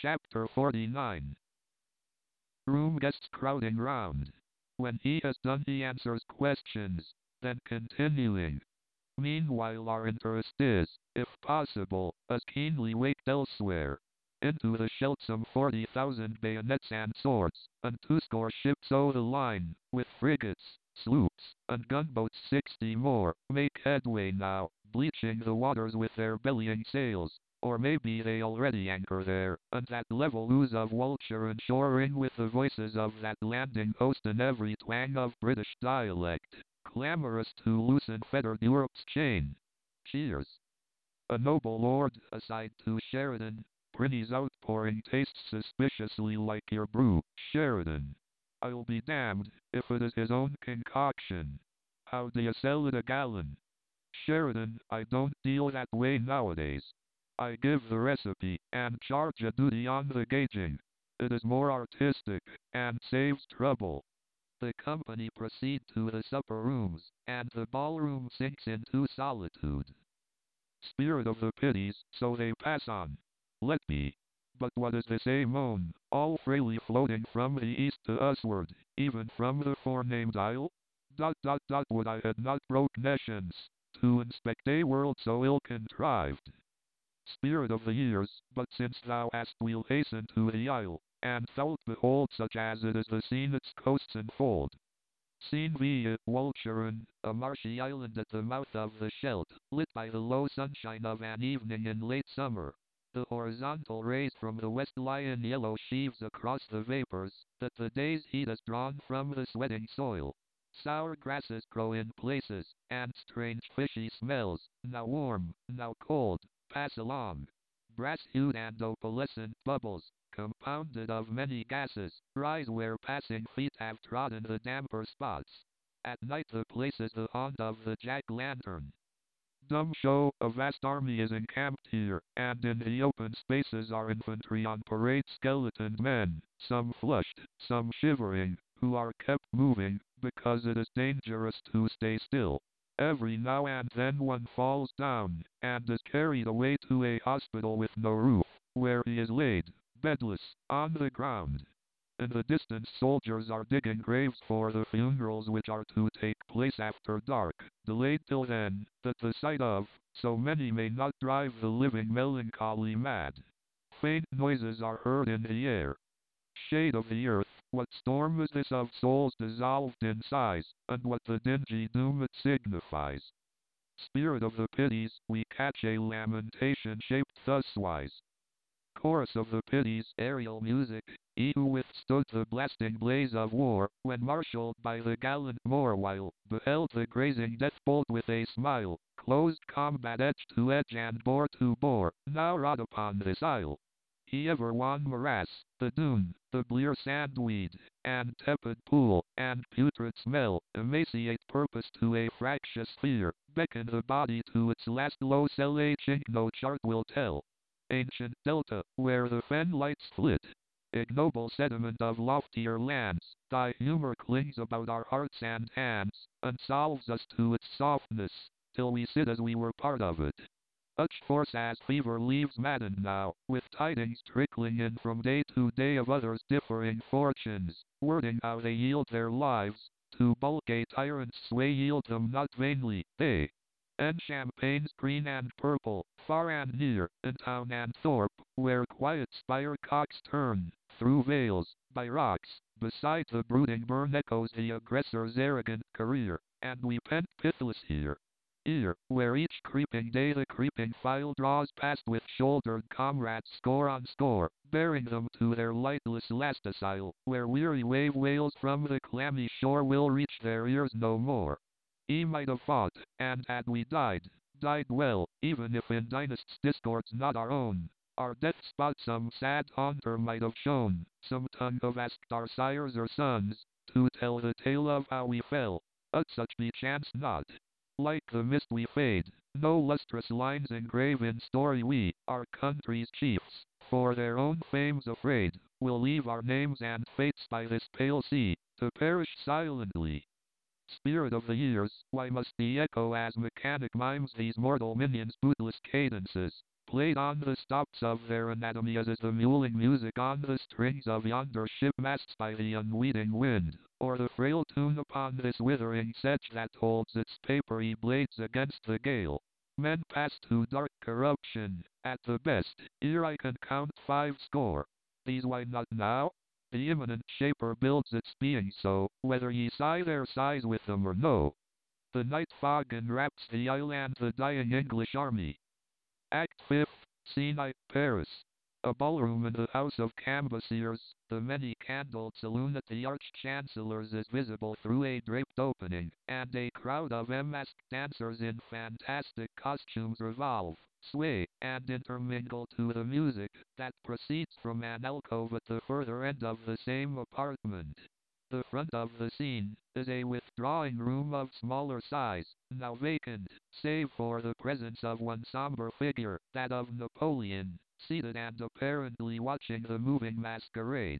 Chapter 49. Room guests crowding round. When he has done he answers questions, then continuing. Meanwhile our interest is, if possible, as keenly waked elsewhere. Into the Scheldt some 40,000 bayonets and swords, and 20 ships o' the line, with frigates, sloops, and gunboats 60 more, make headway now, bleaching the waters with their bellying sails. Or maybe they already anchor there, and that level ooze of Walcheren shore ring with the voices of that landing host in every twang of British dialect, clamorous to loosen fettered Europe's chain. Cheers. A noble lord, aside to Sheridan, Prinny's outpouring tastes suspiciously like your brew, Sheridan. I'll be damned, if it is his own concoction. How do you sell it a gallon? Sheridan, I don't deal that way nowadays. I give the recipe, and charge a duty on the gauging. It is more artistic, and saves trouble. The company proceed to the supper rooms, and the ballroom sinks into solitude. Spirit of the pities, so they pass on. Let be. But what is this moan, all frailly floating from the east to usward, even from the forenamed isle? Would I had not broke nescience, to inspect a world so ill contrived. Spirit of the years, but since thou hast we'll hasten to the isle, and thou'lt behold such as it is the scene its coasts enfold. Scene via Walcheren, a marshy island at the mouth of the Scheldt, lit by the low sunshine of an evening in late summer. The horizontal rays from the west lie in yellow sheaves across the vapors, that the day's heat has drawn from the sweating soil. Sour grasses grow in places, and strange fishy smells, now warm, now cold, pass along. Brass-hued and opalescent bubbles, compounded of many gases, rise where passing feet have trodden the damper spots. At night the place is the haunt of the jack-lantern. Dumb show, a vast army is encamped here, and in the open spaces are infantry on parade, skeletoned men, some flushed, some shivering, who are kept moving, because it is dangerous to stay still. Every now and then one falls down, and is carried away to a hospital with no roof, where he is laid, bedless, on the ground. In the distance soldiers are digging graves for the funerals which are to take place after dark, delayed till then, that the sight of so many may not drive the living melancholy mad. Faint noises are heard in the air. Shade of the earth, what storm is this of souls dissolved in sighs, and what the dingy doom it signifies? Spirit of the pities, we catch a lamentation shaped thuswise. Chorus of the pities, aerial music, he who withstood the blasting blaze of war, when marshalled by the gallant Morwile, beheld the grazing death bolt with a smile, closed combat edge to edge and bore to bore, now wrought upon this isle. He ever wan morass, the dune, the blear sandweed, and tepid pool, and putrid smell, emaciate purpose to a fractious fear, beckon the body to its last low cell a chink no chart will tell. Ancient delta, where the fen lights flit, ignoble sediment of loftier lands, thy humor clings about our hearts and hands, and solves us to its softness, till we sit as we were part of it. Such force as fever leaves maddened now, with tidings trickling in from day to day of others' differing fortunes, wording how they yield their lives, to bulk a tyrant's sway yield them not vainly, they. And champagnes green and purple, far and near, in town and thorpe, where quiet spire cocks turn, through vales, by rocks, beside the brooding burn echoes the aggressor's arrogant career, and we pent pithless here. Here, where each creeping day the creeping file draws past with shouldered comrades score on score, bearing them to their lightless last asile, where weary wave wails from the clammy shore will reach their ears no more. He might have fought, and had we died well, even if in dynasts discords not our own. Our death spot some sad haunter might have shown, some tongue have asked our sires or sons, to tell the tale of how we fell, but such be chance not. Like the mist we fade, no lustrous lines engrave in story we, our country's chiefs, for their own fames afraid, will leave our names and fates by this pale sea, to perish silently. Spirit of the years, why must the echo as mechanic mimes these mortal minions' bootless cadences? Played on the stops of their anatomy as is the mewling music on the strings of yonder ship masts by the unweeting wind, or the frail tune upon this withering sedge that holds its papery blades against the gale. Men pass to dark corruption, at the best, ere I can count 50. These why not now? The immanent shaper builds its being so, whether ye sigh their sighs with them or no. The night fog enwraps the isle and the dying English army. Act Fifth, Scene I, Paris. A ballroom in the House of Cambyses, the many-candled saloon at the Arch-Chancellor's is visible through a draped opening, and a crowd of masked dancers in fantastic costumes revolve, sway, and intermingle to the music that proceeds from an alcove at the further end of the same apartment. The front of the scene is a withdrawing room of smaller size, now vacant, save for the presence of one somber figure, that of Napoleon, seated and apparently watching the moving masquerade.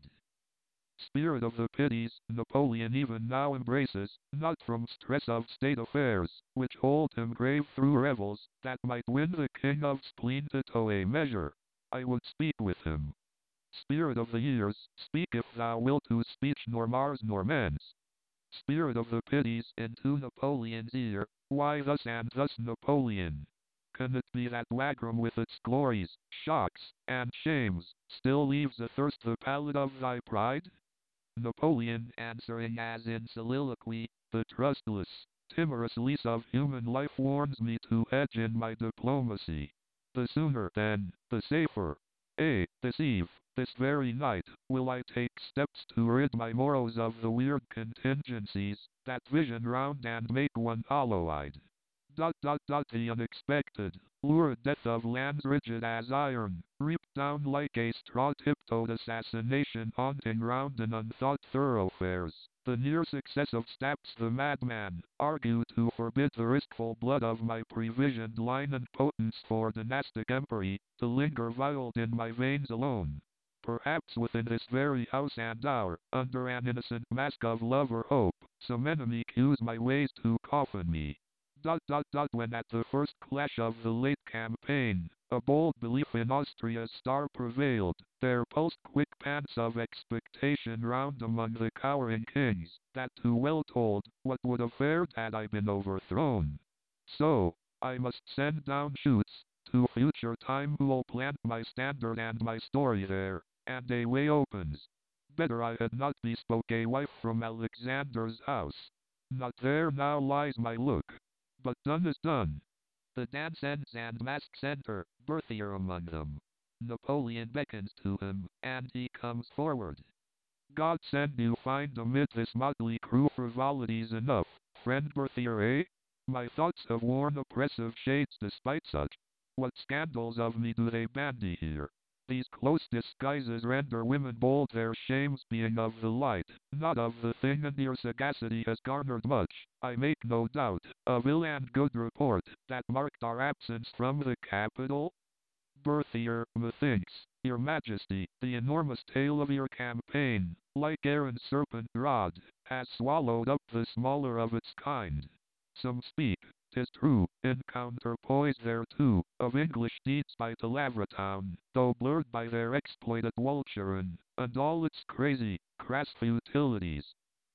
Spirit of the pities, Napoleon even now embraces, not from stress of state affairs, which hold him grave through revels, that might win the king of spleen to toe a measure. I would speak with him. Spirit of the years, speak if thou wilt, whose speech nor Mars nor men's. Spirit of the pities, into Napoleon's ear, why thus and thus, Napoleon? Can it be that Wagram with its glories, shocks, and shames, still leaves athirst the palate of thy pride? Napoleon, answering as in soliloquy, the trustless, timorous lease of human life warns me to hedge in my diplomacy. The sooner, then, the safer. This eve, this very night, will I take steps to rid my morrows of the weird contingencies that vision round and make one hollow-eyed. The unexpected, lurid death of lands rigid as iron, reaped down like a straw-tiptoed assassination haunting round in unthought thoroughfares. The near success of Staps the madman, argue to forbid the riskful blood of my previsioned line and potence for dynastic empery, to linger violed in my veins alone. Perhaps within this very house and hour, under an innocent mask of love or hope, some enemy cues my ways to coffin me. When at the first clash of the late campaign, a bold belief in Austria's star prevailed, there pulsed quick pants of expectation round among the cowering kings, that too well told what would have fared had I been overthrown. So, I must send down shoots, to future time who'll plant my standard and my story there, and a way opens. Better I had not bespoke a wife from Alexander's house. Not there now lies my look. But done is done. The dance ends and masks enter, Berthier among them. Napoleon beckons to him, and he comes forward. God send you find amid this motley crew frivolities enough, friend Berthier, eh? My thoughts have worn oppressive shades despite such. What scandals of me do they bandy here? These close disguises render women bold, their shames being of the light, not of the thing, and your sagacity has garnered much, I make no doubt, of ill and good report, that marked our absence from the capital. Berthier, methinks, your majesty, the enormous tale of your campaign, like Aaron's serpent rod, has swallowed up the smaller of its kind. Some speak, 'tis true, in counterpoise thereto, of English deeds by Talavera, though blurred by their exploit at Walcheren, and all its crazy, crass futilities.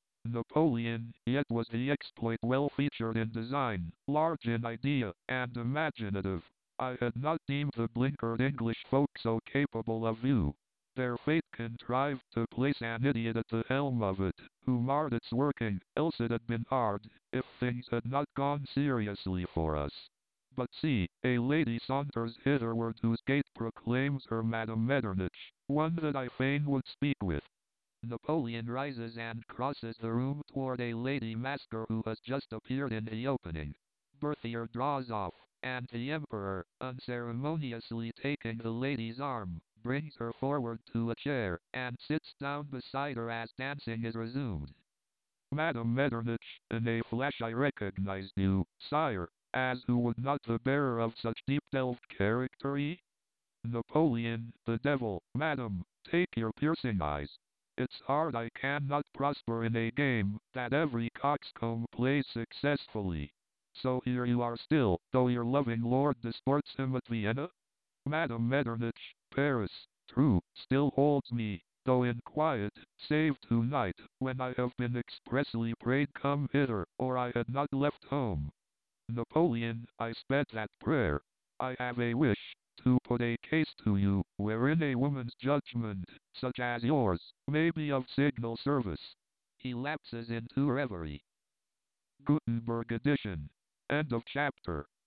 Napoleon, yet was the exploit well featured in design, large in idea, and imaginative. I had not deemed the blinkered English folk so capable of view. Their fate contrived to place an idiot at the helm of it, who marred its working, else it had been hard, if things had not gone seriously for us. But see, a lady saunters hitherward whose gait proclaims her Madame Metternich, one that I fain would speak with. Napoleon rises and crosses the room toward a lady masker who has just appeared in the opening. Berthier draws off, and the Emperor, unceremoniously taking the lady's arm, brings her forward to a chair, and sits down beside her as dancing is resumed. Madame Metternich, in a flash I recognized you, sire, as who would not the bearer of such deep-delved character? Napoleon, the devil, madam, take your piercing eyes. It's hard I cannot prosper in a game that every coxcomb plays successfully. So here you are still, though your loving lord disports him at Vienna? Madame Metternich, Paris, true, still holds me, though in quiet, save to-night, when I have been expressly prayed come hither, or I had not left home. Napoleon, I sped that prayer. I have a wish to put a case to you, wherein a woman's judgment, such as yours, may be of signal service. He lapses into reverie. Gutenberg edition. End of chapter.